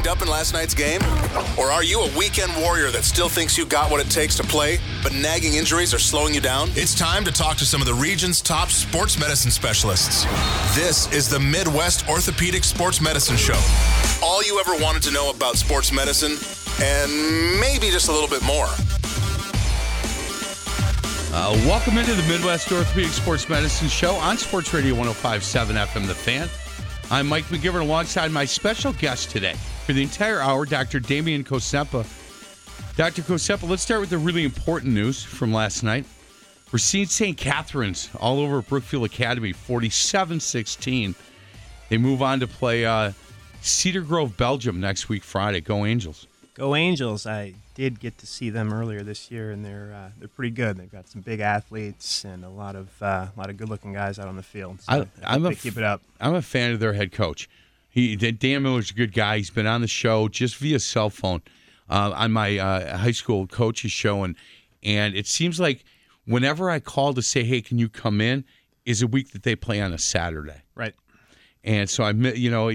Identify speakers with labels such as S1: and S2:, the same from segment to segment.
S1: banged up in last night's game? Or are you a weekend warrior that still thinks you got what it takes to play, but nagging injuries are slowing you down? It's time to talk to some of the region's top sports medicine specialists. This is the Midwest Orthopedic Sports Medicine Show. All you ever wanted to know about sports medicine, and maybe just a little bit more.
S2: Welcome into the Midwest Orthopedic Sports Medicine Show on Sports Radio 105.7 FM The Fan. I'm Mike McGivern alongside my special guest today for the entire hour, Dr. Damian Kosepa. Dr. Kosepa, let's start with the really important news from last night. Racine St. Catharines all over Brookfield Academy, 47-16. They move on to play Cedar Grove, Belgium next week, Friday. Go Angels.
S3: Go Angels. I did get to see them earlier this year, and they're pretty good. They've got some big athletes and a lot of good-looking guys out on the field. So keep it up.
S2: I'm a fan of their head coach. Dan Miller's a good guy. He's been on the show just via cell phone on my high school coaches show, and it seems like whenever I call to say, hey, can you come in, is a week that they play on a Saturday.
S3: Right.
S2: And so and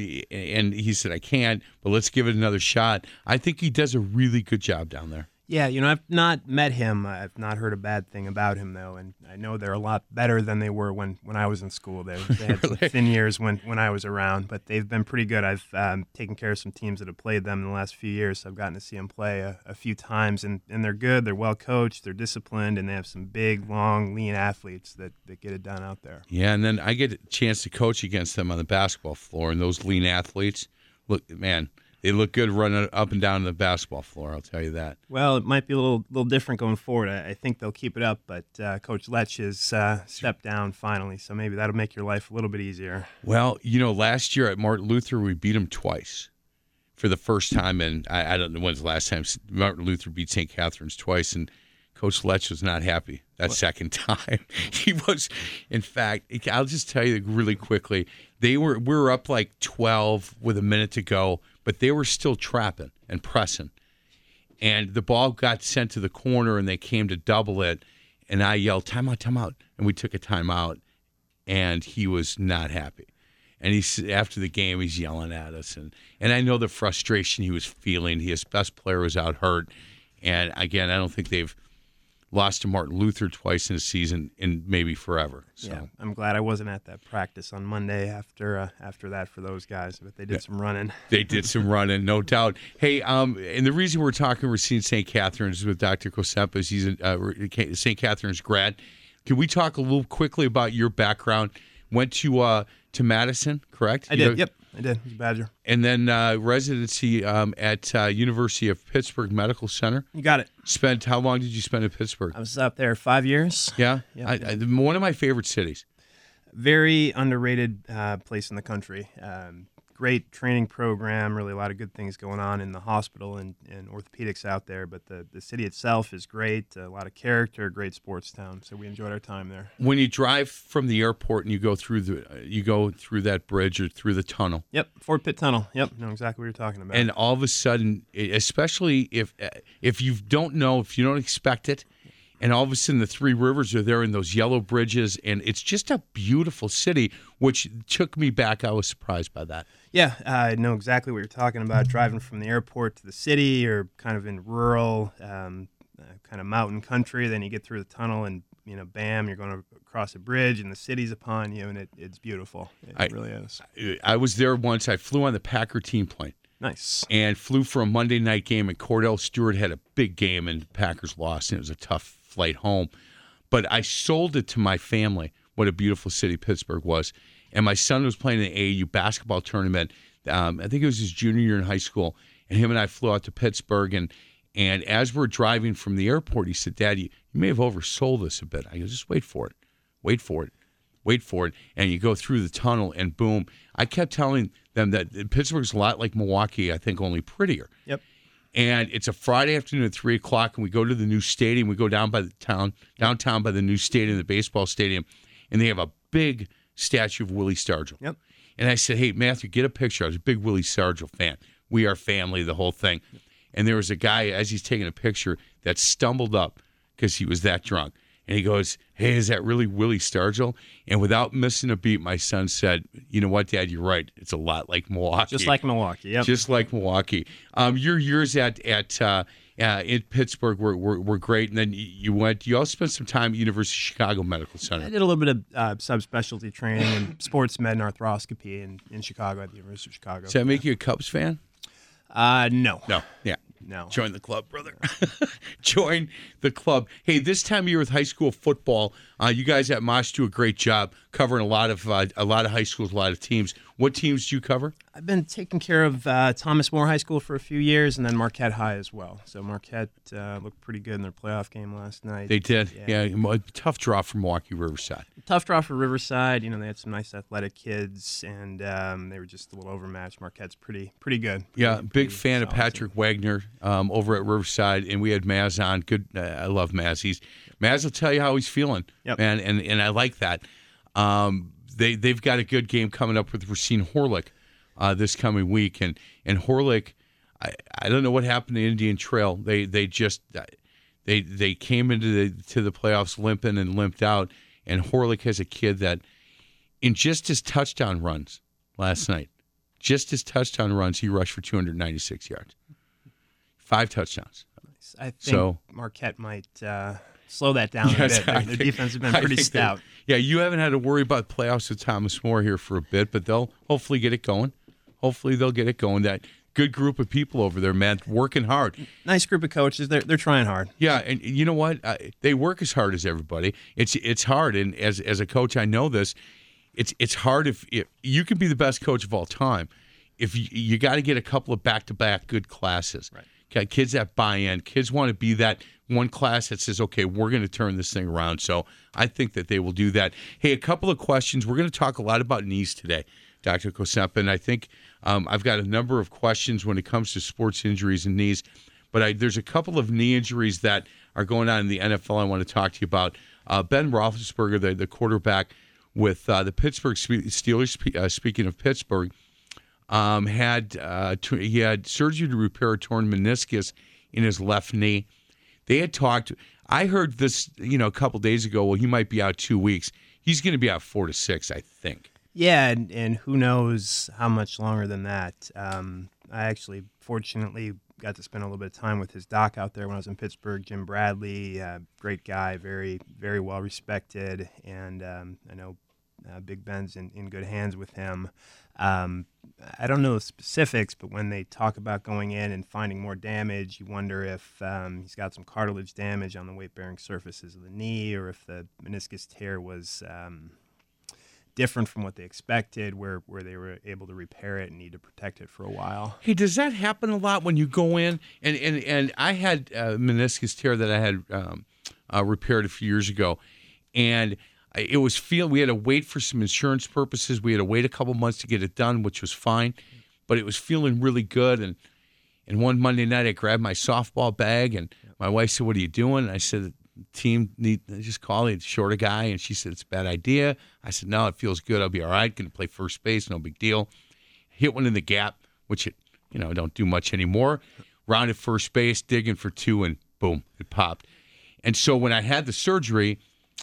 S2: he said, I can't, but let's give it another shot. I think he does a really good job down there.
S3: Yeah, I've not met him. I've not heard a bad thing about him, though, and I know they're a lot better than they were when I was in school. They had some thin years when I was around, but they've been pretty good. I've taken care of some teams that have played them in the last few years, so I've gotten to see them play a few times, and they're good. They're well coached, they're disciplined, and they have some big, long, lean athletes that get it done out there.
S2: Yeah, and then I get a chance to coach against them on the basketball floor, and those lean athletes, look, man, they look good running up and down the basketball floor, I'll tell you that.
S3: Well, it might be a little different going forward. I think they'll keep it up, but Coach Lech has stepped down finally, so maybe that'll make your life a little bit easier.
S2: Well, last year at Martin Luther, we beat them twice for the first time, and I don't know when's the last time Martin Luther beat St. Catharines twice, and Coach Lech was not happy that second time. He was, in fact, I'll just tell you really quickly, we were up like 12 with a minute to go, but they were still trapping and pressing. And the ball got sent to the corner, and they came to double it, and I yelled, timeout, timeout. And we took a timeout, and he was not happy. And after the game, he's yelling at us. And I know the frustration he was feeling. His best player was out hurt. And, again, I don't think they've lost to Martin Luther twice in a season in maybe forever. So.
S3: Yeah, I'm glad I wasn't at that practice on Monday after that for those guys, but they did some running.
S2: They did some running, no doubt. Hey, and the reason we're talking Racine St. Catharines with Dr. Kosepa is he's a St. Catharines grad. Can we talk a little quickly about your background? Went to Madison, correct?
S3: I did, yep. I did. He's a Badger.
S2: And then residency at University of Pittsburgh Medical Center.
S3: You got it.
S2: How long did you spend in Pittsburgh?
S3: I was up there 5 years.
S2: Yeah?
S3: Yep.
S2: One of my favorite cities.
S3: Very underrated place in the country. Great training program, really a lot of good things going on in the hospital and orthopedics out there, but the city itself is great, a lot of character, great sports town, so we enjoyed our time there.
S2: When you drive from the airport and you go through that bridge or through the tunnel.
S3: Yep, Fort Pitt Tunnel. Yep, know exactly what you're talking about.
S2: And all of a sudden, especially if you don't expect it, and all of a sudden the Three Rivers are there in those yellow bridges, and it's just a beautiful city, which took me back. I was surprised by that.
S3: Yeah, I know exactly what you're talking about, driving from the airport to the city or kind of in rural, kind of mountain country. Then you get through the tunnel and, bam, you're going across a bridge and the city's upon you, and it's beautiful. It really is.
S2: I was there once. I flew on the Packer team plane.
S3: Nice.
S2: And flew for a Monday night game, and Cordell Stewart had a big game, and the Packers lost, and it was a tough flight home. But I sold it to my family, what a beautiful city Pittsburgh was. And my son was playing in the AAU basketball tournament. I think it was his junior year in high school. And him and I flew out to Pittsburgh. And as we're driving from the airport, he said, Dad, you may have oversold this a bit. I go, just wait for it. Wait for it. Wait for it. And you go through the tunnel, and boom. I kept telling them that Pittsburgh's a lot like Milwaukee, I think, only prettier.
S3: Yep.
S2: And it's a Friday afternoon at 3 o'clock, and we go to the new stadium. We go downtown by the new stadium, the baseball stadium, and they have a big statue of Willie Stargell.
S3: Yep.
S2: And I said, hey, Matthew, get a picture. I was a big Willie Stargell fan. We are family, the whole thing. Yep. And there was a guy, as he's taking a picture, that stumbled up because he was that drunk. And he goes, "Hey, is that really Willie Stargell?" And without missing a beat, my son said, "You know what, Dad? You're right. It's a lot like Milwaukee."
S3: Just like Milwaukee, yep.
S2: Just like Milwaukee. Your years in Pittsburgh were great, and then you also spent some time at University of Chicago Medical Center.
S3: I did a little bit of subspecialty training in sports med and arthroscopy in Chicago at the University of Chicago.
S2: Does that make you a Cubs fan?
S3: No.
S2: Yeah.
S3: No.
S2: Join the club, brother. Join the club. Hey, this time of year with high school football, you guys at Mosh do a great job covering a lot of high schools, a lot of teams. What teams do you cover?
S3: I've been taking care of Thomas More High School for a few years, and then Marquette High as well. So Marquette looked pretty good in their playoff game last night.
S2: They did. Yeah. Tough draw for Milwaukee Riverside.
S3: Tough draw for Riverside. You know, they had some nice athletic kids, and they were just a little overmatched. Marquette's pretty good.
S2: Big fan of Patrick Wagner over at Riverside, and we had Maz on. Good. I love Maz. Maz will tell you how he's feeling, and I like that. They've got a good game coming up with Racine Horlick this coming week, and Horlick, I don't know what happened to Indian Trail. They came into the playoffs limping and limped out, and Horlick has a kid that in just his touchdown runs last night, he rushed for 296 yards, 5 touchdowns.
S3: I think Marquette might slow that down a bit. Their defense has been pretty stout.
S2: You haven't had to worry about playoffs with Thomas More here for a bit, but they'll hopefully get it going. That good group of people over there, man, working hard.
S3: Nice group of coaches. They're trying hard.
S2: Yeah, and you know what? They work as hard as everybody. It's hard, and as a coach, I know this. It's hard if you can be the best coach of all time. If you got to get a couple of back-to-back good classes.
S3: Right.
S2: Got kids that buy in. Kids want to be that one class that says, okay, we're going to turn this thing around. So I think that they will do that. Hey, a couple of questions. We're going to talk a lot about knees today, Dr. Kosepa, and I think I've got a number of questions when it comes to sports injuries and knees. But there's a couple of knee injuries that are going on in the NFL I want to talk to you about. Ben Roethlisberger, the quarterback with the Pittsburgh Steelers, speaking of Pittsburgh, he had surgery to repair a torn meniscus in his left knee. They had talked. I heard this, a couple days ago. Well, he might be out 2 weeks. He's going to be out 4 to 6, I think.
S3: Yeah, and who knows how much longer than that. I actually, fortunately, got to spend a little bit of time with his doc out there when I was in Pittsburgh. Jim Bradley, great guy, very, very well respected, and I know Big Ben's in good hands with him. I don't know the specifics, but when they talk about going in and finding more damage, you wonder if he's got some cartilage damage on the weight-bearing surfaces of the knee, or if the meniscus tear was different from what they expected, where they were able to repair it and need to protect it for a while.
S2: Hey, does that happen a lot when you go in? And I had a meniscus tear that I had repaired a few years ago, and it was we had to wait for some insurance purposes. We had to wait a couple months to get it done, which was fine, but it was feeling really good. And one Monday night, I grabbed my softball bag, and my wife said, "What are you doing?" And I said, "Team just call it short a guy." And she said, "It's a bad idea." I said, "No, it feels good. I'll be all right. Going to play first base, no big deal." Hit one in the gap, which I don't do much anymore. Rounded first base, digging for 2, and boom, it popped. And so when I had the surgery,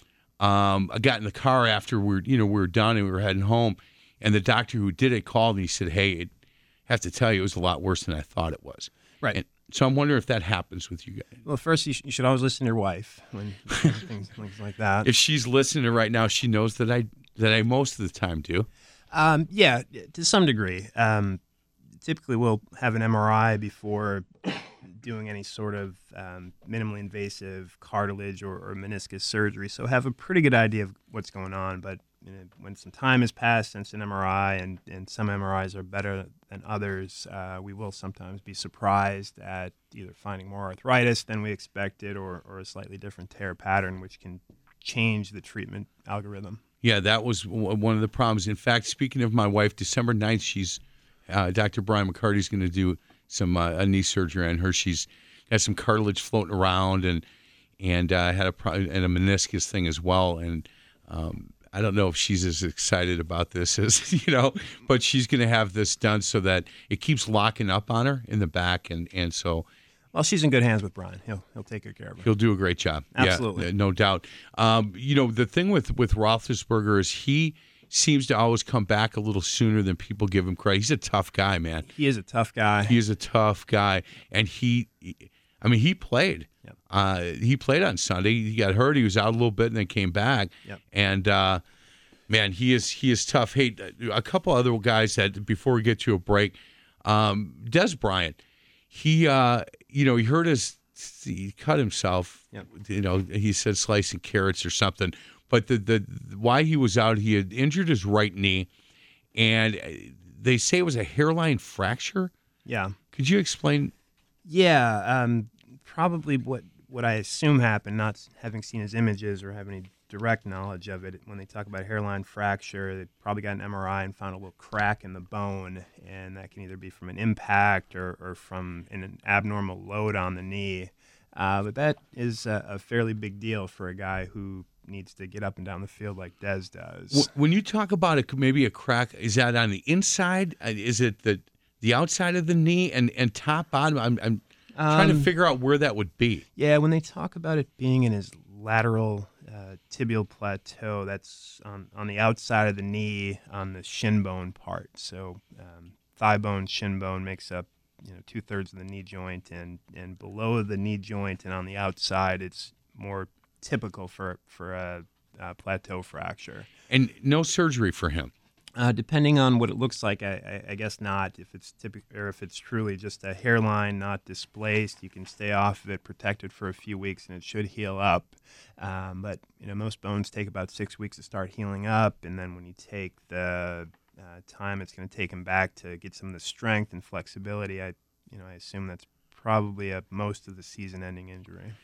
S2: I got in the car after we were done and we were heading home, and the doctor who did it called and he said, "Hey, I have to tell you, it was a lot worse than I thought it was."
S3: Right.
S2: And so I'm wondering if that happens with you guys.
S3: Well, first, you should always listen to your wife when things like that.
S2: If she's listening right now, she knows that I most of the time do.
S3: Yeah, to some degree. Typically, we'll have an MRI before doing any sort of minimally invasive cartilage or meniscus surgery, so have a pretty good idea of what's going on. But when some time has passed since an MRI, and some MRIs are better than others, we will sometimes be surprised at either finding more arthritis than we expected or a slightly different tear pattern, which can change the treatment algorithm.
S2: Yeah, that was one of the problems. In fact, speaking of my wife, December 9th, Dr. Brian McCarty's going to do some a knee surgery on her. She's got some cartilage floating around and had a meniscus thing as well. And I don't know if she's as excited about this as but she's going to have this done so that it keeps locking up on her in the back, and so
S3: Well, she's in good hands with Brian. He'll take good care of her.
S2: He'll do a great job.
S3: Absolutely.
S2: Yeah, no doubt. The thing with Roethlisberger is he seems to always come back a little sooner than people give him credit. He's a tough guy, man.
S3: He is a tough guy.
S2: He is a tough guy, and he played. Yep. He played on Sunday. He got hurt. He was out a little bit and then came back.
S3: Yep.
S2: And man, he is tough. Hey, a couple other guys that before we get to a break, Des Bryant. He hurt he cut himself.
S3: Yep.
S2: He said slicing carrots or something. But the why he was out, he had injured his right knee, and they say it was a hairline fracture.
S3: Yeah.
S2: Could you explain?
S3: Yeah. Probably what I assume happened, not having seen his images or have any direct knowledge of it. When they talk about hairline fracture, they probably got an MRI and found a little crack in the bone, and that can either be from an impact or from an abnormal load on the knee. But that is a fairly big deal for a guy who needs to get up and down the field like Dez does.
S2: When you talk about maybe a crack, is that on the inside? Is it the outside of the knee and top, bottom? I'm trying to figure out where that would be.
S3: Yeah, when they talk about it being in his lateral tibial plateau, that's on the outside of the knee on the shin bone part. So thigh bone, shin bone makes up 2/3 of the knee joint, and below the knee joint and on the outside, it's more typical for a plateau fracture.
S2: And no surgery for him.
S3: Depending on what it looks like, I guess not. If it's typical, or if it's truly just a hairline not displaced, you can stay off of it, protected for a few weeks, and it should heal up. But most bones take about 6 weeks to start healing up, and then when you take the time it's going to take him back to get some of the strength and flexibility, I assume that's probably most of the season-ending injury.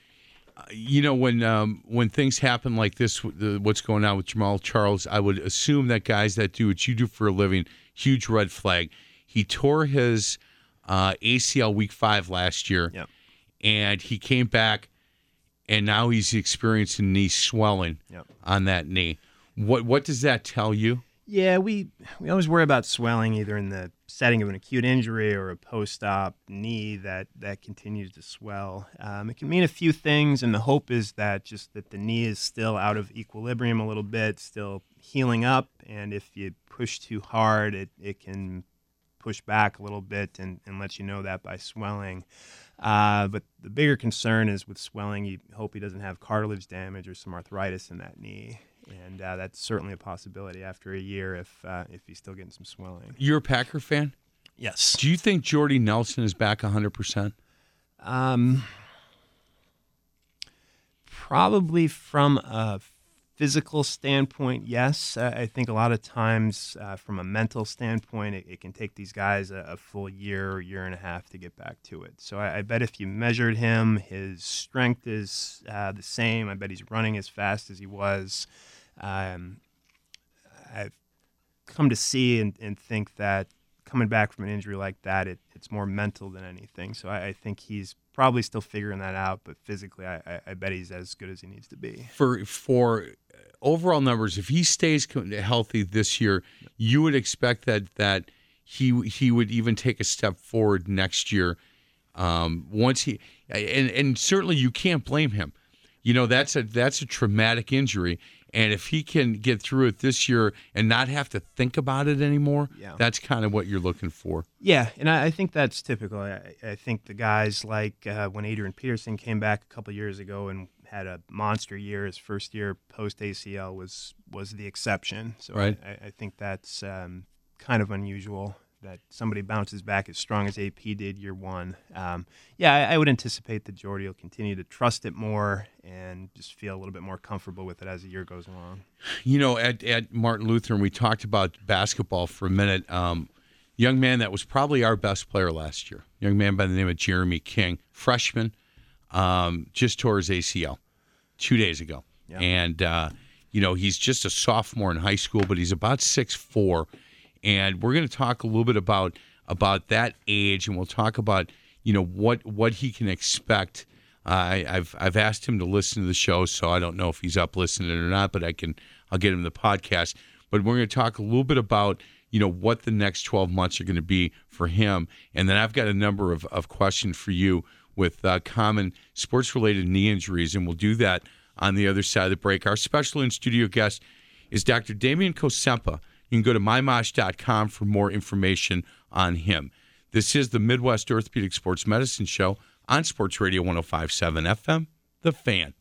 S2: When things happen like this, what's going on with Jamal Charles, I would assume that guys that do what you do for a living, huge red flag. He tore his ACL week 5 last year,
S3: yep.
S2: And he came back, and now he's experiencing knee swelling
S3: yep.
S2: on that knee. What does that tell you?
S3: Yeah, we always worry about swelling either in the setting of an acute injury or a post-op knee that continues to swell. It can mean a few things, and the hope is that the knee is still out of equilibrium a little bit, still healing up, and if you push too hard, it can push back a little bit and let you know that by swelling. But the bigger concern is with swelling, you hope he doesn't have cartilage damage or some arthritis in that knee. And that's certainly a possibility after a year if he's still getting some swelling.
S2: You're a Packer fan?
S3: Yes.
S2: Do you think Jordy Nelson is back 100%?
S3: Probably from a physical standpoint, yes. I think a lot of times from a mental standpoint, it can take these guys a full year or year and a half to get back to it. So I bet if you measured him, his strength is the same. I bet he's running as fast as he was. I've come to see and think that coming back from an injury like that, it's more mental than anything. So I think he's probably still figuring that out, but physically, I bet he's as good as he needs to be.
S2: For overall numbers, if he stays healthy this year, you would expect that he would even take a step forward next year. Once he and certainly you can't blame him. That's a traumatic injury. And if he can get through it this year and not have to think about it anymore, that's kind of what you're looking for.
S3: Yeah, and I think that's typical. I think the guys like when Adrian Peterson came back a couple years ago and had a monster year, his first year post-ACL was the exception. So
S2: right.
S3: I think that's kind of unusual that somebody bounces back as strong as AP did year one. I would anticipate that Jordy will continue to trust it more and just feel a little bit more comfortable with it as the year goes along.
S2: At Martin Luther, we talked about basketball for a minute. Young man that was probably our best player last year, young man by the name of Jeremy King, freshman, just tore his ACL 2 days ago. Yeah. And, he's just a sophomore in high school, but he's about 6'4". And we're going to talk a little bit about that age, and we'll talk about what he can expect. I've asked him to listen to the show, so I don't know if he's up listening or not, but I'll get him the podcast. But we're going to talk a little bit about what the next 12 months are going to be for him, and then I've got a number of questions for you with common sports-related knee injuries, and we'll do that on the other side of the break. Our special in-studio guest is Dr. Damian Kosempa. You can go to mymosh.com for more information on him. This is the Midwest Orthopedic Sports Medicine Show on Sports Radio 105.7 FM, The Fan.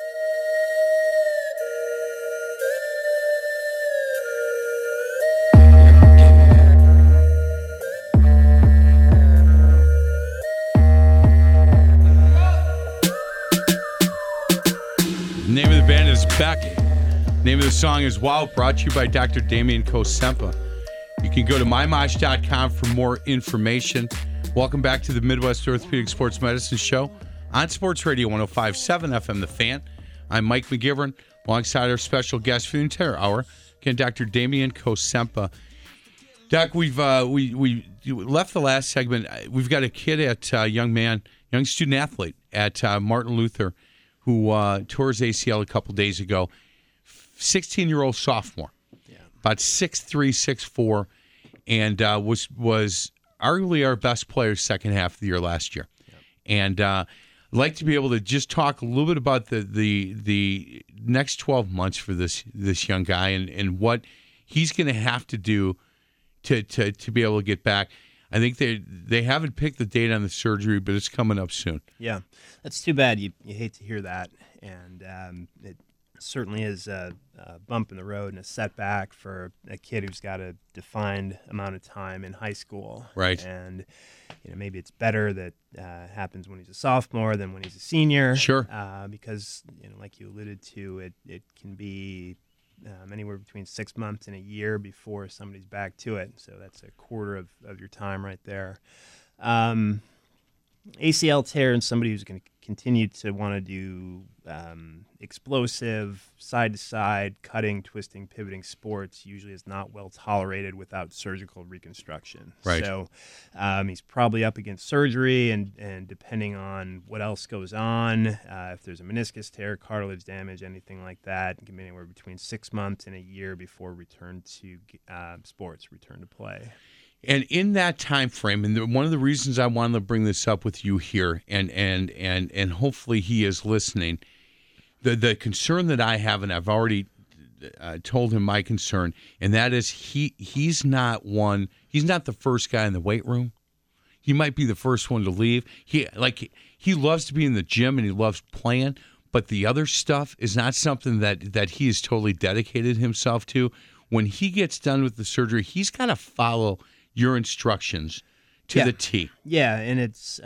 S2: The name of the band is Beck. Name of the song is Wow, brought to you by Dr. Damian Kosempa. You can go to mymosh.com for more information. Welcome back to the Midwest Orthopedic Sports Medicine Show on Sports Radio 105.7 FM, The Fan. I'm Mike McGivern, alongside our special guest for the entire hour, again, Dr. Damian Kosempa. Doc, we've we left the last segment. We've got a kid young student athlete at Martin Luther who tore his ACL a couple days ago. 16-year-old sophomore, about 6'3", 6'4", and was arguably our best player second half of the year last year. Yep. And I'd like to be able to just talk a little bit about the next 12 months for this young guy and what he's going to have to do to be able to get back. I think they haven't picked the date on the surgery, but it's coming up soon.
S3: Yeah, that's too bad. You hate to hear that, and it certainly is a bump in the road and a setback for a kid who's got a defined amount of time in high school.
S2: Right.
S3: And maybe it's better that happens when he's a sophomore than when he's a senior.
S2: Sure.
S3: Because like you alluded to, it can be anywhere between 6 months and a year before somebody's back to it. So that's a quarter of your time right there. ACL tear in somebody who's going to continue to want to do explosive, side-to-side, cutting, twisting, pivoting sports usually is not well tolerated without surgical reconstruction.
S2: Right.
S3: So he's probably up against surgery, and depending on what else goes on, if there's a meniscus tear, cartilage damage, anything like that, it can be anywhere between 6 months and a year before return to sports, return to play.
S2: And in that time frame, and one of the reasons I wanted to bring this up with you here, and hopefully he is listening, the concern that I have, and I've already told him my concern, and that is he's not the first guy in the weight room. He might be the first one to leave. He loves to be in the gym and he loves playing, but the other stuff is not something that he has totally dedicated himself to. When he gets done with the surgery, he's got to follow your instructions to the T.
S3: Yeah, and it's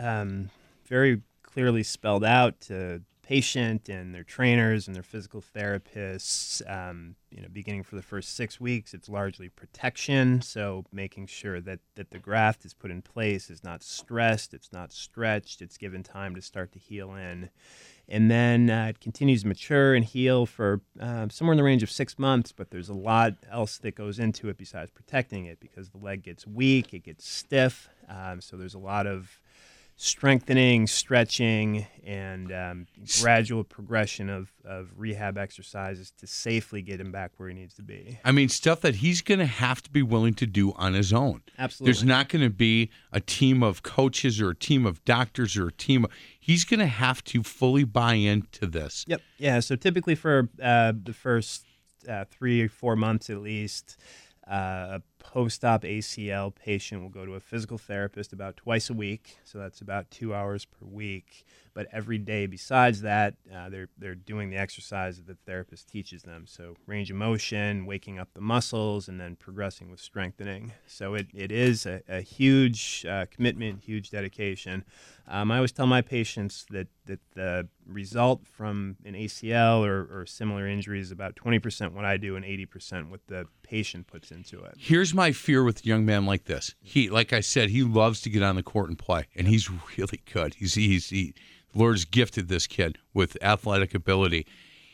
S3: very clearly spelled out to patient and their trainers and their physical therapists. Beginning for the first 6 weeks, it's largely protection, so making sure that the graft is put in place, is not stressed, it's not stretched, it's given time to start to heal in. And then it continues to mature and heal for somewhere in the range of 6 months, but there's a lot else that goes into it besides protecting it because the leg gets weak, it gets stiff, so there's a lot of strengthening, stretching, and gradual progression of rehab exercises to safely get him back where he needs to be.
S2: I mean, stuff that he's going to have to be willing to do on his own.
S3: Absolutely.
S2: There's not going to be a team of coaches or a team of doctors or a team. He's going to have to fully buy into this.
S3: Yep. Yeah, so typically for the first 3 or 4 months at least, a post-op ACL patient will go to a physical therapist about twice a week, so that's about 2 hours per week. But every day besides that, they're doing the exercise that the therapist teaches them. So range of motion, waking up the muscles, and then progressing with strengthening. So it is a huge commitment, huge dedication. I always tell my patients that the result from an ACL or similar injuries is about 20% what I do and 80% what the patient puts into it.
S2: Here's my fear with a young man like this. Like I said, he loves to get on the court and play, and he's really good. The Lord's gifted this kid with athletic ability.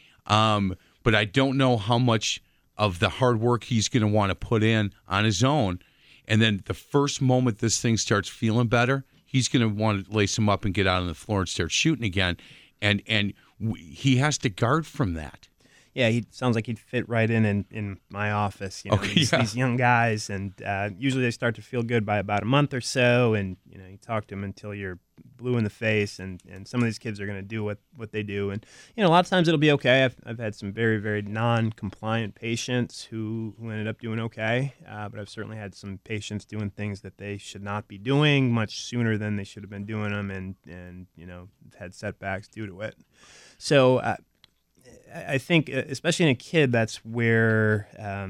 S2: But I don't know how much of the hard work he's going to want to put in on his own. And then the first moment this thing starts feeling better, he's going to want to lace him up and get out on the floor and start shooting again. And he has to guard from that.
S3: Yeah, he sounds like he'd fit right in my office. These young guys, and usually they start to feel good by about a month or so, and you talk to them until you're blue in the face, and some of these kids are going to do what they do. And, a lot of times it'll be okay. I've had some very, very non-compliant patients who ended up doing okay, but I've certainly had some patients doing things that they should not be doing much sooner than they should have been doing them, and had setbacks due to it. So I think, especially in a kid, that's where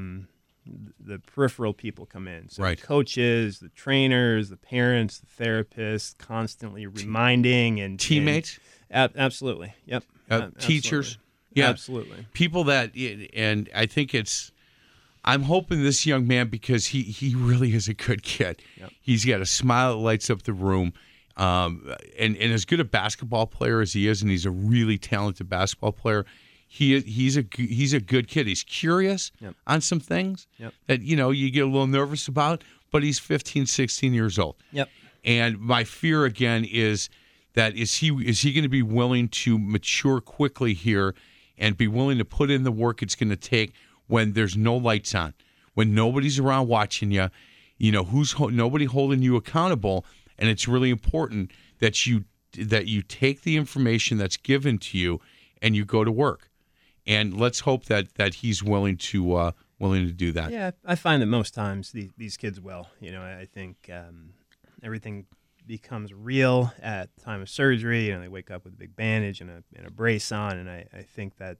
S3: the peripheral people come in. So
S2: right.
S3: The coaches, the trainers, the parents, the therapists, constantly reminding and
S2: teammates.
S3: Absolutely. Yep.
S2: Teachers.
S3: Absolutely.
S2: Yeah.
S3: Absolutely.
S2: People that, and I think I'm hoping this young man, because he really is a good kid.
S3: Yep.
S2: He's got a smile that lights up the room. And as good a basketball player as he is, and he's a really talented basketball player, he's a good kid. He's curious on some things that you get a little nervous about, but he's 15, 16 years old.
S3: Yep.
S2: And my fear again is that is he going to be willing to mature quickly here and be willing to put in the work it's going to take when there's no lights on, when nobody's around watching you, nobody holding you accountable, and it's really important that you take the information that's given to you and you go to work. And let's hope that he's willing to do that.
S3: Yeah, I find that most times these kids will. I think everything becomes real at the time of surgery. They wake up with a big bandage and a brace on, and I think that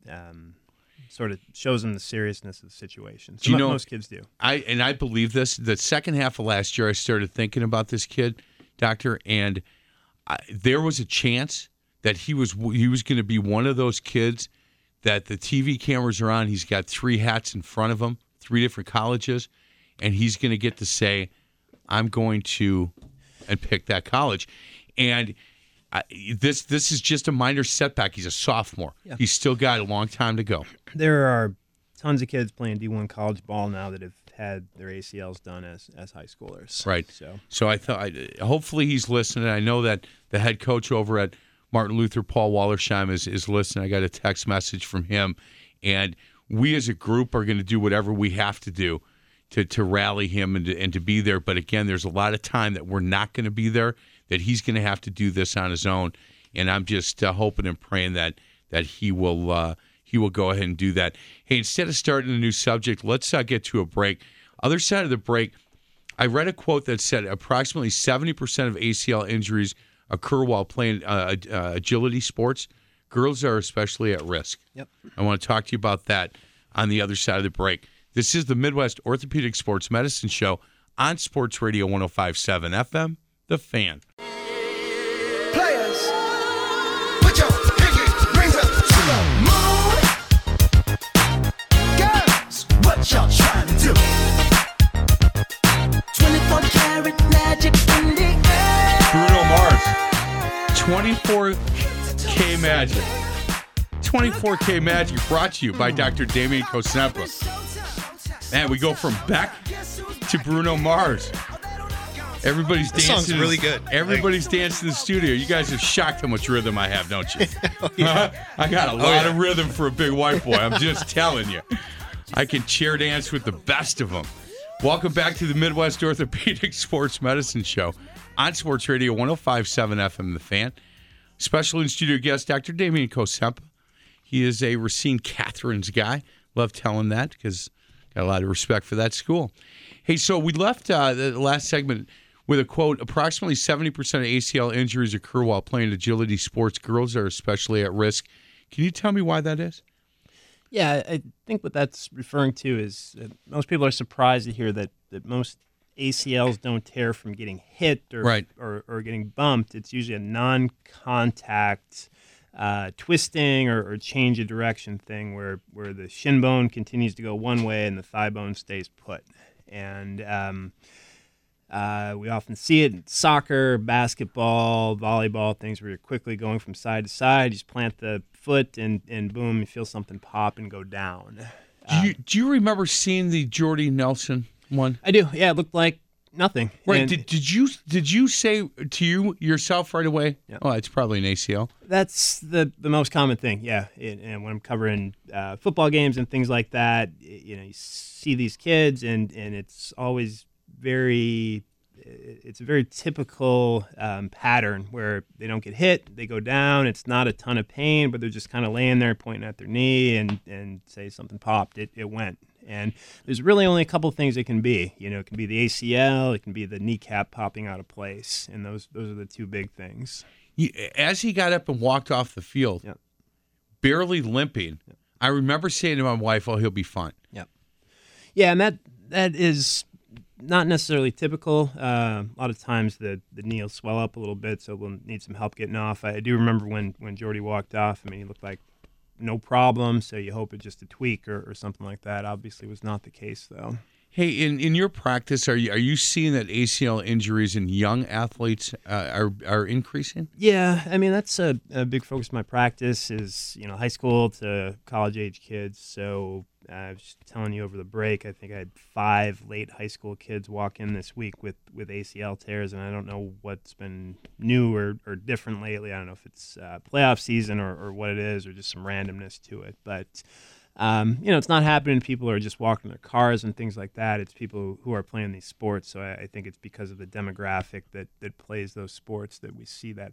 S3: sort of shows them the seriousness of the situation. So most kids do.
S2: I believe this. The second half of last year, I started thinking about this kid, Doctor, and there was a chance that he was going to be one of those kids that the TV cameras are on. He's got 3 hats in front of him, 3 different colleges, and he's going to get to say, I'm going to and pick that college. And this is just a minor setback. He's a sophomore. Yeah. He's still got a long time to go.
S3: There are tons of kids playing D1 college ball now that have had their ACLs done as high schoolers.
S2: Right. So I thought, hopefully he's listening. I know that the head coach over at Martin Luther, Paul Wallersheim, is listening. I got a text message from him, and we as a group are going to do whatever we have to do to rally him and to be there. But again, there's a lot of time that we're not going to be there, that he's going to have to do this on his own, and I'm just hoping and praying that he will go ahead and do that. Hey, instead of starting a new subject, let's get to a break. Other side of the break, I read a quote that said approximately 70% of ACL injuries occur while playing agility sports. Girls are especially at risk.
S3: Yep.
S2: I want to talk to you about that on the other side of the break. This is the Midwest Orthopedic Sports Medicine Show on Sports Radio 105.7 FM, The Fan.
S4: Players, put your pinky rings up to the moon. Girls, what y'all trying to do?
S5: 24 karat magic in the air.
S2: Bruno Mars, 24K Magic. 24K Magic brought to you by Dr. Damian Kosempa. Man, we go from Beck to Bruno Mars. Everybody's dancing.
S6: This song's really good.
S2: Everybody's dancing in the studio. You guys have shocked how much rhythm I have, don't you? I got a lot of rhythm for a big white boy. I'm just telling you. I can chair dance with the best of them. Welcome back to the Midwest Orthopedic Sports Medicine Show on Sports Radio 105.7 FM, The Fan. Special in-studio guest, Dr. Damian Kosempa. He is a Racine Catherine's guy. Love telling that because got a lot of respect for that school. Hey, so we left the last segment with a quote, approximately 70% of ACL injuries occur while playing agility sports. Girls are especially at risk. Can you tell me why that is?
S3: Yeah, I think what that's referring to is most people are surprised to hear that most ACLs don't tear from getting hit or getting bumped. It's usually a non-contact twisting or change of direction thing where the shin bone continues to go one way and the thigh bone stays put. And we often see it in soccer, basketball, volleyball, things where you're quickly going from side to side. You just plant the foot and boom, you feel something pop and go down.
S2: Do you remember seeing the Jordy Nelson one?
S3: I do. Yeah, it looked like nothing.
S2: Right.
S3: And
S2: did you say to yourself right away, oh, it's probably an ACL?
S3: That's the most common thing, yeah. And when I'm covering football games and things like that, you see these kids, and it's always very it's a very typical pattern where they don't get hit, they go down. It's not a ton of pain, but they're just kind of laying there pointing at their knee and say something popped. It went. And there's really only a couple things it can be. It can be the ACL, it can be the kneecap popping out of place, and those are the two big things.
S2: As he got up and walked off the field, barely limping, I remember saying to my wife, "Oh, he'll be fine."
S3: Yeah, and that is not necessarily typical. A lot of times the knee will swell up a little bit, so we'll need some help getting off. I do remember when Jordy walked off. I mean, he looked like no problem, so you hope it's just a tweak or something like that. Obviously was not the case, though.
S2: Hey, in your practice, are you seeing that ACL injuries in young athletes are increasing?
S3: Yeah, I mean, that's a big focus of my practice is, high school to college-age kids. So I was just telling you over the break, I think I had 5 late high school kids walk in this week with ACL tears, and I don't know what's been new or different lately. I don't know if it's playoff season or what it is or just some randomness to it. But it's not happening to people who are just walking their cars and things like that. It's people who are playing these sports. So I think it's because of the demographic that plays those sports that we see that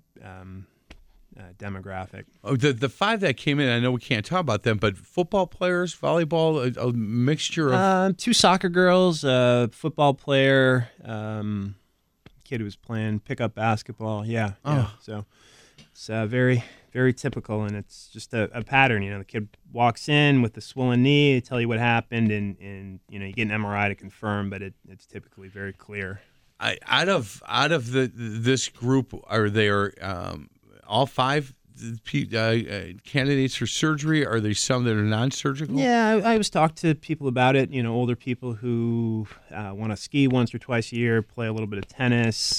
S3: demographic.
S2: Oh, the 5 that came in, I know we can't talk about them, but football players, volleyball, a mixture of...
S3: 2 soccer girls, a football player, kid who was playing pickup basketball. Yeah. So it's very, very typical, and it's just a pattern. The kid walks in with a swollen knee, they tell you what happened, and you get an MRI to confirm, but it's typically very clear.
S2: Out of this group, are there all 5 candidates for surgery? Are there some that are non-surgical?
S3: Yeah, I always talk to people about it. Older people who want to ski once or twice a year, play a little bit of tennis.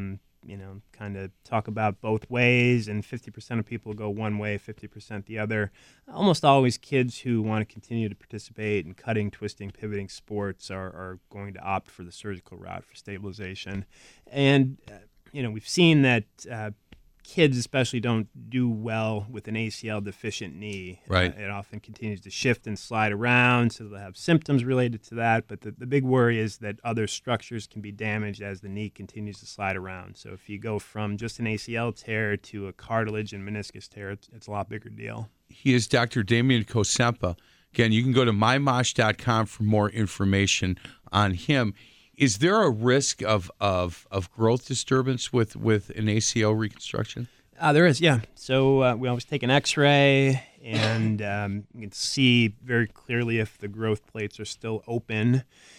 S3: Kind of talk about both ways, and 50% of people go one way, 50% the other. Almost always kids who want to continue to participate in cutting, twisting, pivoting sports are going to opt for the surgical route for stabilization. And, we've seen that kids especially don't do well with an ACL deficient knee.
S2: Right.
S3: It often continues to shift and slide around, so they'll have symptoms related to that. But the big worry is that other structures can be damaged as the knee continues to slide around. So if you go from just an ACL tear to a cartilage and meniscus tear, it's a lot bigger deal.
S2: He is Dr. Damian Kosempa. Again, you can go to mymosh.com for more information on him. Is there a risk of growth disturbance with an ACL reconstruction?
S3: There is, yeah. So we always take an X-ray, and you can see very clearly if the growth plates are still open.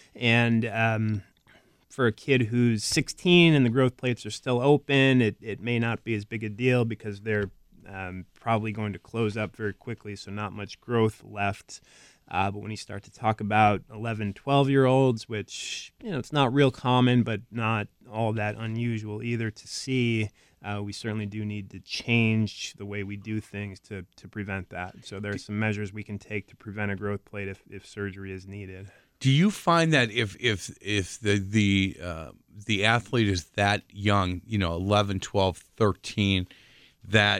S3: And for a kid who's 16 and the growth plates are still open, it may not be as big a deal because they're probably going to close up very quickly, so not much growth left. But when you start to talk about 11, 12-year-olds, which, it's not real common, but not all that unusual either to see, we certainly do need to change the way we do things to prevent that. So there are some measures we can take to prevent a growth plate if surgery is needed.
S2: Do you find that if the athlete is that young, 11, 12, 13, that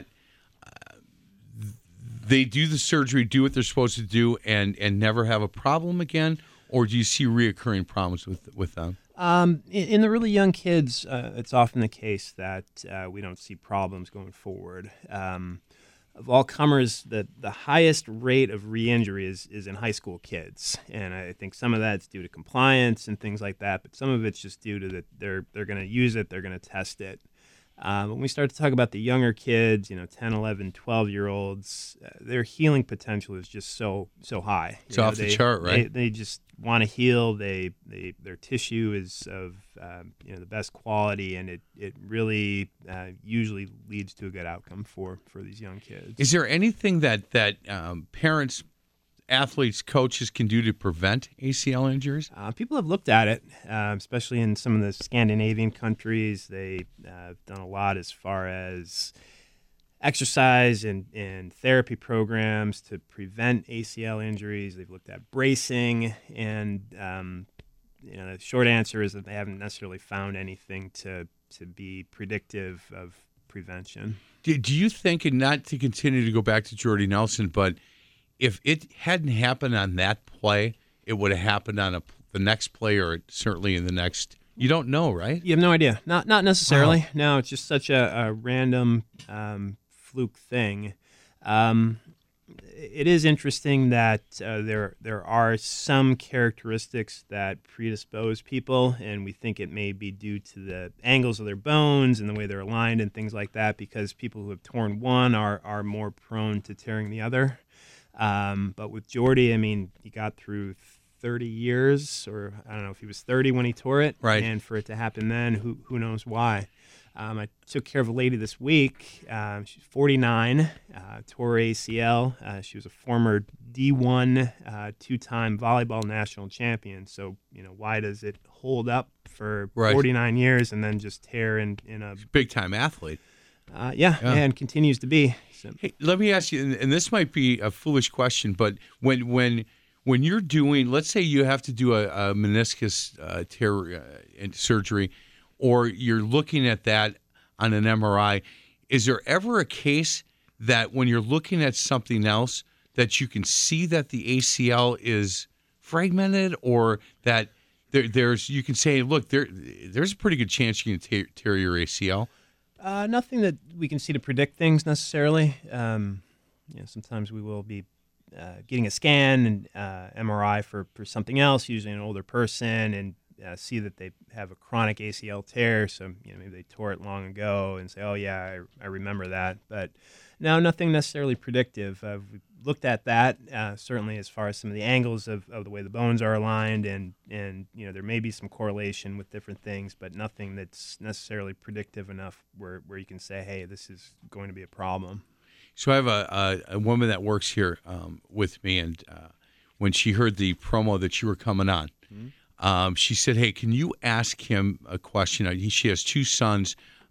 S2: they do the surgery, do what they're supposed to do, and never have a problem again? Or do you see reoccurring problems with them?
S3: In the really young kids, it's often the case that we don't see problems going forward. Of all comers, the highest rate of re-injury is in high school kids. And I think some of that's due to compliance and things like that, but some of it's just due to that they're going to use it, they're going to test it. When we start to talk about the younger kids, 10, 11, 12-year-olds, their healing potential is just so high.
S2: It's off the chart, right?
S3: They just want to heal. Their tissue is of the best quality, and it really usually leads to a good outcome for these young kids.
S2: Is there anything that parents, athletes, coaches can do to prevent ACL injuries?
S3: People have looked at it, especially in some of the Scandinavian countries. They've done a lot as far as exercise and therapy programs to prevent ACL injuries. They've looked at bracing, and the short answer is that they haven't necessarily found anything to be predictive of prevention.
S2: Do you think, and not to continue to go back to Jordy Nelson, but if it hadn't happened on that play, it would have happened on the next play, or certainly in the next You don't know, right?
S3: You have no idea. Not necessarily. Wow. No, it's just such a random fluke thing. It is interesting that there are some characteristics that predispose people, and we think it may be due to the angles of their bones and the way they're aligned and things like that, because people who have torn one are more prone to tearing the other. But with Jordy, I mean, he got through 30 years, or I don't know if he was 30 when he tore it,
S2: right?
S3: And for it to happen then, who knows why? I took care of a lady this week. She's 49, tore ACL. She was a former D1 two-time volleyball national champion. So, why does it hold up for 49 years and then just tear in a
S2: big-time athlete?
S3: Yeah, and continues to be. So.
S2: Hey, let me ask you, and this might be a foolish question, but when you're doing, let's say you have to do a meniscus tear surgery, or you're looking at that on an MRI, is there ever a case that when you're looking at something else that you can see that the ACL is fragmented, or that there's you can say, look, there's a pretty good chance you can tear your ACL?
S3: Nothing that we can see to predict things necessarily. Sometimes we will be getting a scan and MRI for something else, usually an older person, and see that they have a chronic ACL tear. So maybe they tore it long ago and say, oh yeah, I remember that. But no, nothing necessarily predictive. We've looked at that certainly as far as some of the angles of the way the bones are aligned, and there may be some correlation with different things, but nothing that's necessarily predictive enough where you can say, hey, this is going to be a problem.
S2: So I have a woman that works here with me, and when she heard the promo that you were coming on, she said, hey, can you ask him a question? She has two sons.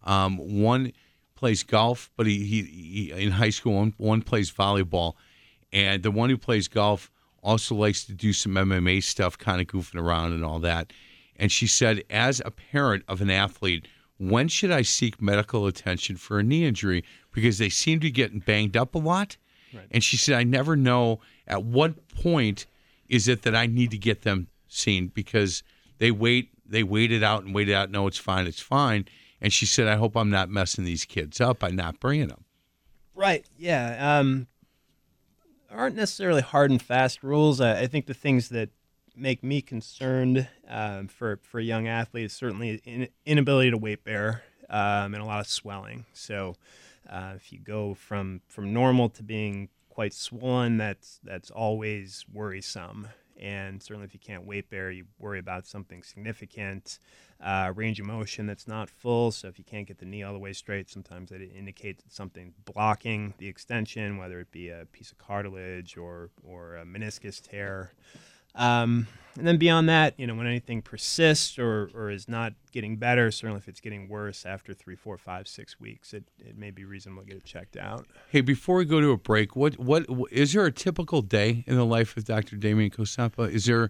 S2: One plays golf, but he in high school, one plays volleyball. And the one who plays golf also likes to do some MMA stuff, kind of goofing around and all that. And she said, as a parent of an athlete, when should I seek medical attention for a knee injury? Because they seem to be getting banged up a lot. Right. And she said, I never know at what point is it that I need to get them seen, because they wait it out. No, it's fine. And she said, I hope I'm not messing these kids up by not bringing them.
S3: Right. Yeah. Aren't necessarily hard and fast rules. I think the things that make me concerned for a young athlete is certainly inability to weight bear and a lot of swelling. So if you go from normal to being quite swollen, that's always worrisome. And certainly if you can't weight bear, you worry about something significant. Range of motion that's not full, so if you can't get the knee all the way straight, sometimes that indicates something blocking the extension, whether it be a piece of cartilage or a meniscus tear. And then beyond that, when anything persists or is not getting better, certainly if it's getting worse after 3, 4, 5, 6 weeks, it may be reasonable to get it checked out.
S2: Hey, before we go to a break, what is there a typical day in the life of Dr. Damian Cosempa? Is there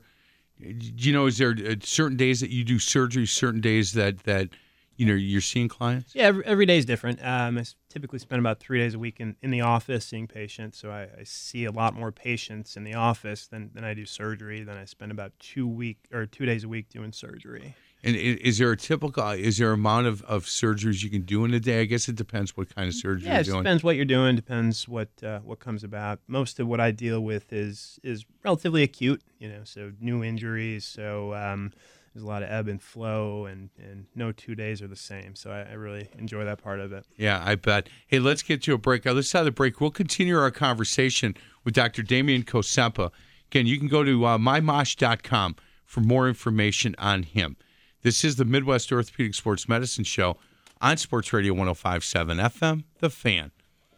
S2: certain days that you do surgery, certain days that you're seeing clients?
S3: Yeah, every day is different. I typically spend about 3 days a week in the office seeing patients, so I see a lot more patients in the office than I do surgery. Then I spend about 2 days a week doing surgery.
S2: And is there a amount of surgeries you can do in a day? I guess it depends what kind of surgery you're doing.
S3: Yeah, it depends what you're doing, depends what comes about. Most of what I deal with is relatively acute, so new injuries, so there's a lot of ebb and flow, and no 2 days are the same. So I really enjoy that part of it.
S2: Yeah, I bet. Hey, let's get to a break. On this side of the break, we'll continue our conversation with Dr. Damian Cosempa. Again, you can go to mymosh.com for more information on him. This is the Midwest Orthopedic Sports Medicine Show on Sports Radio 105.7 FM, The Fan.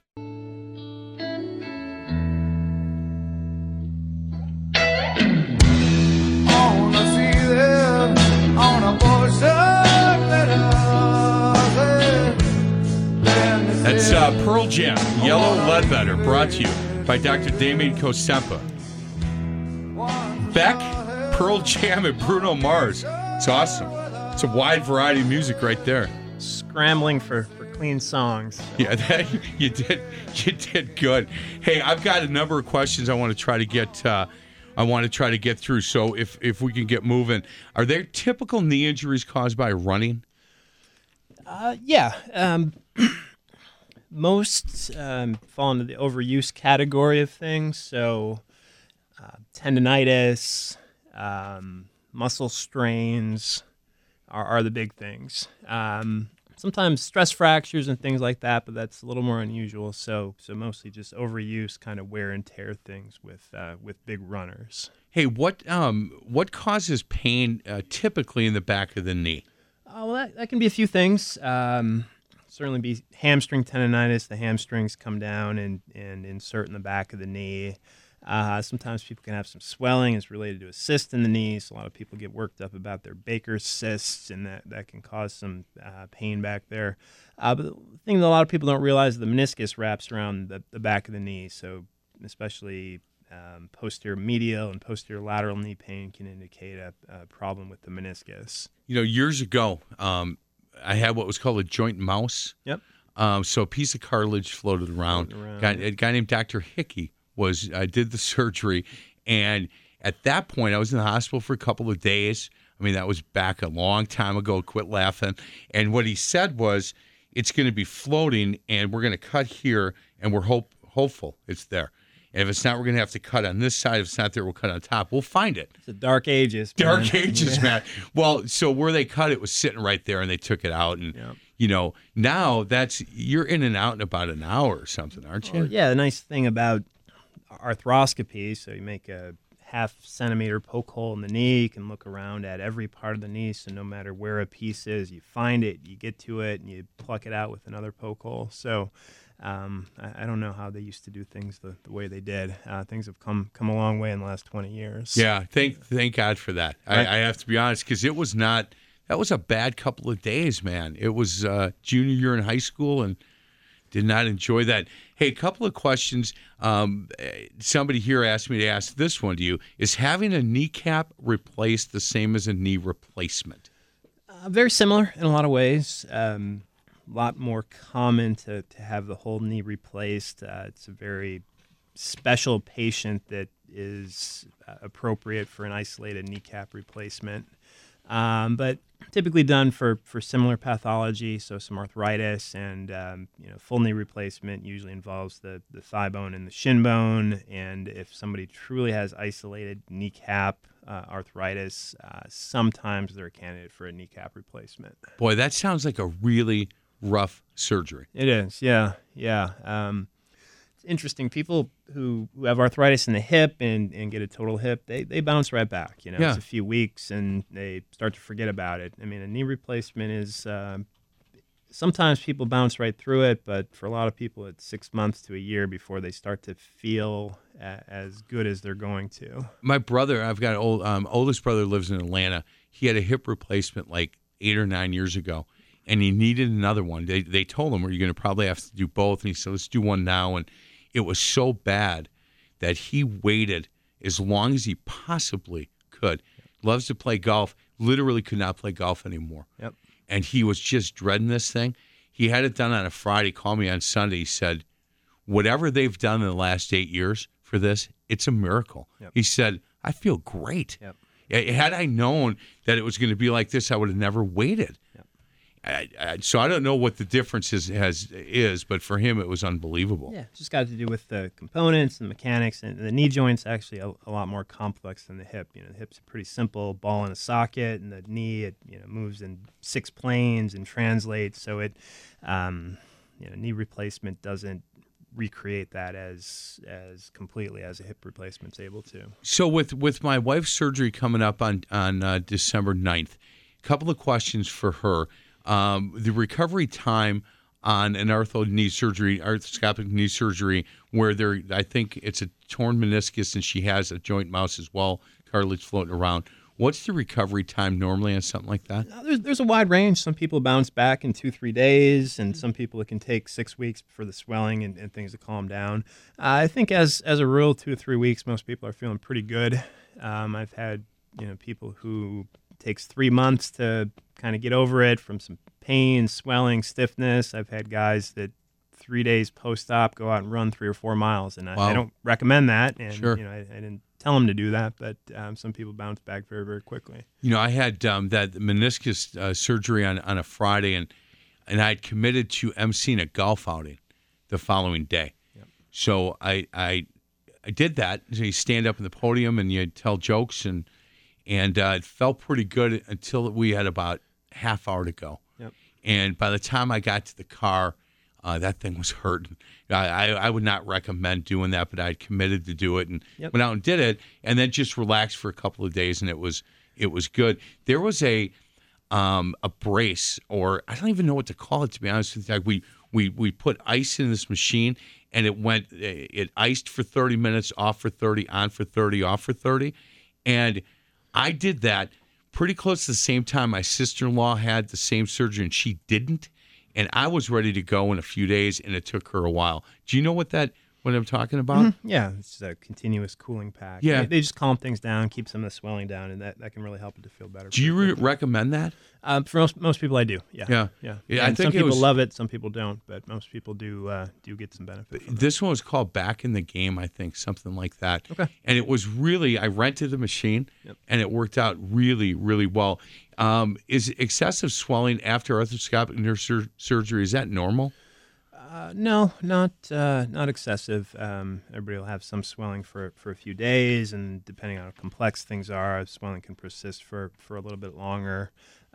S2: That's Pearl Jam, Yellow Ledbetter, brought to you by Dr. Damian Cosempa. Beck, Pearl Jam, and Bruno Mars. It's awesome. It's a wide variety of music right there.
S3: Scrambling for clean songs.
S2: Yeah, you did good. Hey, I've got a number of questions I want to try to get I want to try to get through. So if we can get moving, are there typical knee injuries caused by running?
S3: Yeah. Most fall into the overuse category of things. So tendonitis, muscle strains are the big things. Sometimes stress fractures and things like that, but that's a little more unusual. So mostly just overuse, kind of wear and tear things with big runners.
S2: Hey, what causes pain typically in the back of the knee?
S3: Well, that can be a few things. Certainly be hamstring tendonitis. The hamstrings come down and insert in the back of the knee. Sometimes people can have some swelling. It's related to a cyst in the knee. So a lot of people get worked up about their Baker's cysts, and that can cause some pain back there. But the thing that a lot of people don't realize is the meniscus wraps around the back of the knee. So especially posterior medial and posterior lateral knee pain can indicate a problem with the meniscus.
S2: Years ago, I had what was called a joint mouse.
S3: Yep.
S2: So a piece of cartilage floated around. A guy named Dr. Hickey did the surgery, and at that point, I was in the hospital for a couple of days. I mean, that was back a long time ago. Quit laughing. And what he said was, it's going to be floating, and we're going to cut here, and we're hopeful it's there. And if it's not, we're going to have to cut on this side. If it's not there, we'll cut on top. We'll find it.
S3: It's the dark ages.
S2: Dark ages, man. Well, so where they cut it was sitting right there, and they took it out. And, now you're in and out in about an hour or something, aren't you?
S3: Well, yeah, the nice thing about arthroscopy, so you make a 0.5 centimeter poke hole in the knee. You can look around at every part of the knee, so no matter where a piece is, you find it, you get to it, and you pluck it out with another poke hole. So I don't know how they used to do things the way they did. Things have come a long way in the last 20 years.
S2: Yeah, thank God for that.
S3: Right.
S2: I have to be honest, because it was not. That was a bad couple of days, man. It was junior year in high school, and did not enjoy that. Hey, a couple of questions. Somebody here asked me to ask this one to you. Is having a kneecap replaced the same as a knee replacement?
S3: Very similar in a lot of ways. A lot more common to have the whole knee replaced. It's a very special patient that is appropriate for an isolated kneecap replacement. But typically done for similar pathology, so some arthritis, and full knee replacement usually involves the thigh bone and the shin bone. And if somebody truly has isolated kneecap arthritis, sometimes they're a candidate for a kneecap replacement.
S2: Boy, that sounds like a really rough surgery.
S3: It is, yeah. It's interesting. People who have arthritis in the hip and get a total hip, they bounce right back.
S2: Yeah.
S3: It's a few weeks and they start to forget about it. I mean, a knee replacement is sometimes people bounce right through it, but for a lot of people, it's 6 months to a year before they start to feel as good as they're going to.
S2: My brother, I've got an oldest brother, lives in Atlanta. He had a hip replacement like 8 or 9 years ago, and he needed another one. They told him, "Well, you're going to probably have to do both," and he said, "Let's do one now." And it was so bad that he waited as long as he possibly could. Loves to play golf. Literally could not play golf anymore.
S3: Yep.
S2: And he was just dreading this thing. He had it done on a Friday. Called me on Sunday. He said, whatever they've done in the last 8 years for this, it's a miracle.
S3: Yep.
S2: He said, I feel great.
S3: Yep.
S2: Had I known that it was going to be like this, I would have never waited.
S3: Yep.
S2: So I don't know what the difference is, but for him it was unbelievable.
S3: Yeah, just got to do with the components and mechanics, and the knee joint's actually a lot more complex than the hip. The hip's a pretty simple ball in a socket, and the knee it moves in 6 planes and translates. So it knee replacement doesn't recreate that as completely as a hip replacement's able to.
S2: So with my wife's surgery coming up on December 9th, a couple of questions for her. The recovery time on an arthroscopic knee surgery, where I think it's a torn meniscus and she has a joint mouse as well, cartilage floating around. What's the recovery time normally on something like that?
S3: There's a wide range. Some people bounce back in 2-3 days, and some people it can take 6 weeks for the swelling and things to calm down. I think as a rule, 2 to 3 weeks, most people are feeling pretty good. I've had people who it takes 3 months to kind of get over it from some pain, swelling, stiffness. I've had guys that 3 days post-op, go out and run 3 or 4 miles, and
S2: Wow.
S3: I don't recommend that. And
S2: Sure.
S3: I didn't tell him to do that, but some people bounce back very, very quickly.
S2: I had that meniscus surgery on a Friday, and I had committed to emceeing a golf outing the following day.
S3: Yep.
S2: So I did that. So you stand up in the podium and you tell jokes, and it felt pretty good until we had about half hour to go.
S3: Yep.
S2: And by the time I got to the car, that thing was hurting. I would not recommend doing that, but I had committed to do it and
S3: Yep.
S2: went out and did it, and then just relaxed for a couple of days, and it was good. There was a brace, or I don't even know what to call it, to be honest with you. We put ice in this machine, and it iced for 30 minutes, off for 30, on for 30, off for 30, and I did that pretty close to the same time my sister-in-law had the same surgery, and she didn't. And I was ready to go in a few days, and it took her a while. Do you know what I'm talking about?
S3: Yeah, it's a continuous cooling pack.
S2: Yeah.
S3: They just calm things down, keep some of the swelling down, and that can really help it to feel better.
S2: Do you recommend that?
S3: For most people, I do. Yeah.
S2: Yeah.
S3: And
S2: I think
S3: some
S2: it
S3: people
S2: was-
S3: love it, some people don't, but most people do get some benefit from it.
S2: This one was called Back in the Game, I think, something like that.
S3: Okay.
S2: And it was really, I rented the machine, and it worked out really, really well. Is excessive swelling after arthroscopic nerve surgery, is that normal?
S3: No, not excessive. Everybody will have some swelling for a few days, and depending on how complex things are, swelling can persist for a little bit longer.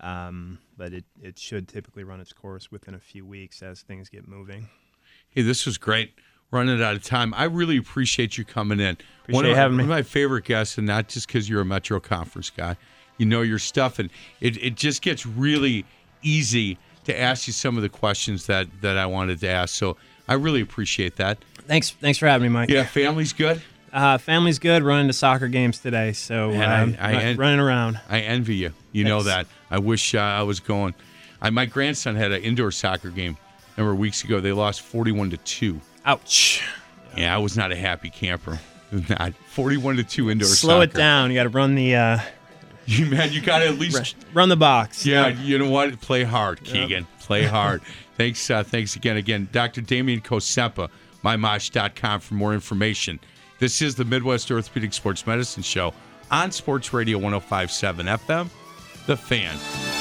S3: But it should typically run its course within a few weeks as things get moving.
S2: Hey, this was great. Running out of time. I really appreciate you coming in.
S3: Appreciate having me.
S2: One of my favorite guests, and not just because you're a Metro Conference guy. You know your stuff, and it just gets really easy to ask you some of the questions that I wanted to ask. So I really appreciate that.
S3: Thanks for having me, Mike.
S2: Yeah, family's good?
S3: Family's good. Running to soccer games today, so
S2: Man,
S3: running around.
S2: I envy you. You know
S3: Thanks.
S2: that. I wish I was going. My grandson had an indoor soccer game a number of weeks ago. They lost 41-2.
S3: Ouch.
S2: Yeah, I was not a happy camper. Not 41-2 indoor
S3: Slow
S2: soccer.
S3: it down. You got to run the
S2: You got to at least
S3: run the box.
S2: Yeah, you know what? Play hard, Keegan. Play hard. Thanks again. Dr. Damian Kosempa, mymosh.com for more information. This is the Midwest Orthopedic Sports Medicine Show on Sports Radio 105.7 FM, The Fan.